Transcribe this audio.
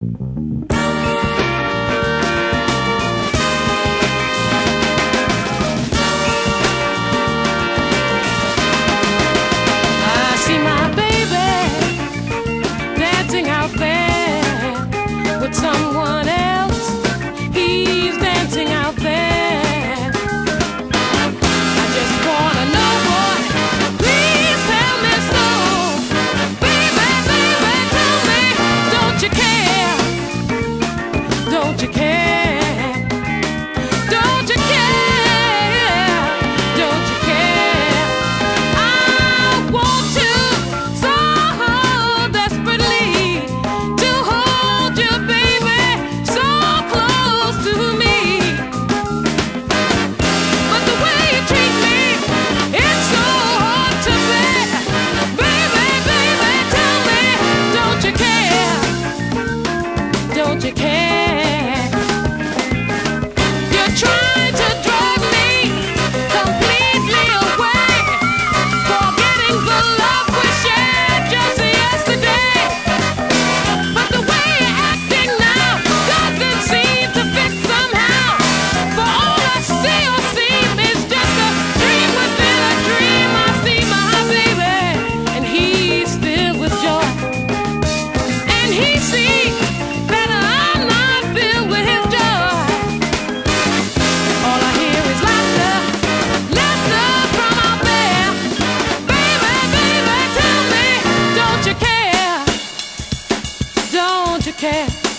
I see my baby dancing out there with someone else. He's dancing out there. I just wanna know, boy, please tell me so. Baby, baby, tell me, don't you care? Don't you care? Don't you care? Don't you care? I want you so desperately to hold you, baby, so close to me. But the way you treat me, it's so hard to bear. Baby, baby, tell me, don't you care? Don't you care? You're trying to drag me completely away, forgetting the love we shared just yesterday. But the way you're acting now doesn't seem to fit somehow. For all I see or seem is just a dream within a dream. I see my baby, and he's filled with joy, and he sees that I'm not filled with his joy. All I hear is laughter, laughter from out there. Baby, baby, tell me, don't you care? Don't you care?